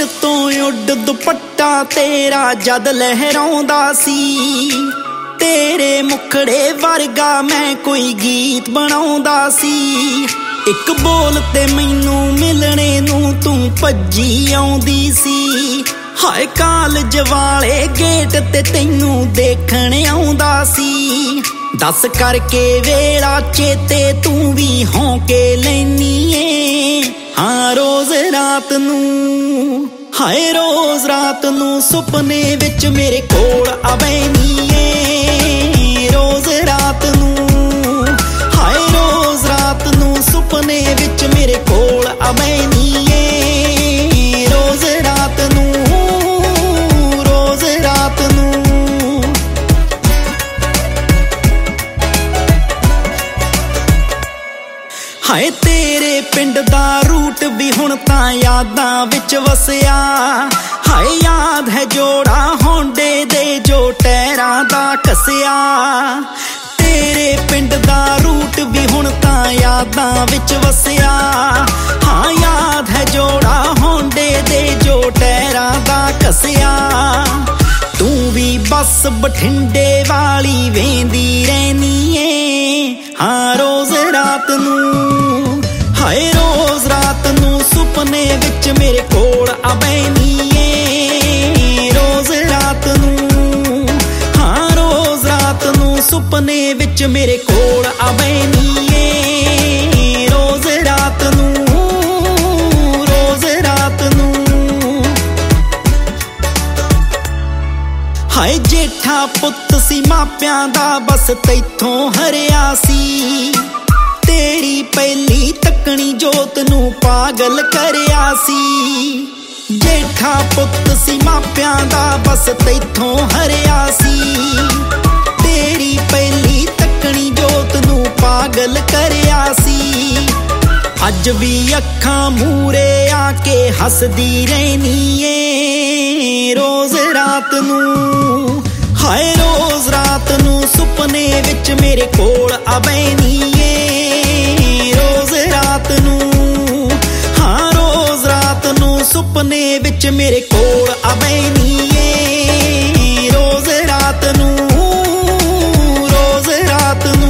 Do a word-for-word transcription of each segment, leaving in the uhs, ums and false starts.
सिर तो उड दुपट्टा तेरा जद लहराउंदा सी, तेरे मुखड़े वर्गा मैं कोई गीत बनाउंदा सी। एक बोल ते मैनू मिलने नू तू भज्जी आउंदी सी, हाय कालज वाले गेट ते तैनू देखण आउंदा सी। दस करके वेला चेते तू भी होंके लैनी ए, हाँ रोज रात नू, हाय रोज रात नू सुपने विच मेरे कोल आवेनी ए, रोज रात नू, हाय रोज रात नू सुपने विच मेरे कोल आवेनी ए, रोज रात नू, रोज रात नू। हाय तेरे पिंड दा रूट भी हुण तां यादां विच वसिया, हाय याद है जोड़ा होंडे दे जो टैरां दा कसिया। तेरे पिंड दा रूट भी हुण तां यादां विच वसिया, हाँ याद है जोड़ा होंडे दे जो टैरां दा कसिया। तू भी बस बठिंडे वाली वेंदी रहनी ए, हाँ रोज रात नू, हाय रोज रात नू सुपने विच मेरे कोल आवेनी ए, रोज रात नू, हाँ रोज रात नू सुपने विच मेरे कोल आवेनी ए, रोज रात नू, रोज रात नू। हाय जेठा पुੱਤ सी मापियां दा बस तैथों हरिया सी, तेरी पहली तकनी जोत नू पागल करिया सी। जेठा पुੱਤ सी मापियां दा बस तैथों हरिया सी, तेरी पहली तकनी जोत नू पागल करिया सी। अज भी अखां मूरे आके हसदी रहनी ए, रोज रात नू, हाय रोज रात नू सुपने विच मेरे कोल आवेनी ए, रोज रात नू, हाँ रोज रात नू सुपने विच मेरे कोल आवेनी ए, रोज रात नू, रोज रात नू।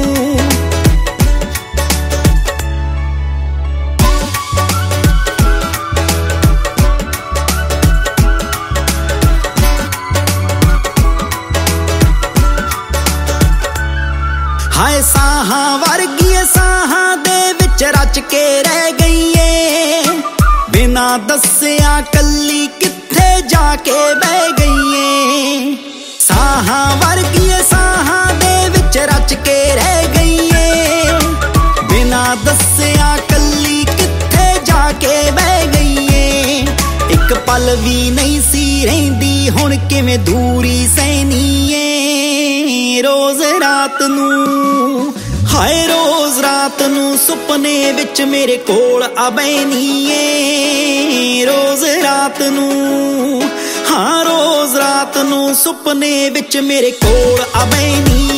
हाय साहां वर्गी साहां दे विच रच के रह गई ए, बिना दस्सिया कल्ली किथे जाके बह गई ए। साहां वर्गी साहां दे विच रच के रह गई ए, बिना दस्सिया कल्ली किथे जाके बह गई ए। एक पल भी नहीं सी रहिंदी हुण किवें दूरी सहनी ए, रोज रात नू, हाय रोज रात नू सुपने विच मेरे कोल आवेनी ए, रोज रात नू, हाँ रोज रात नू सुपने विच मेरे कोल आवेनी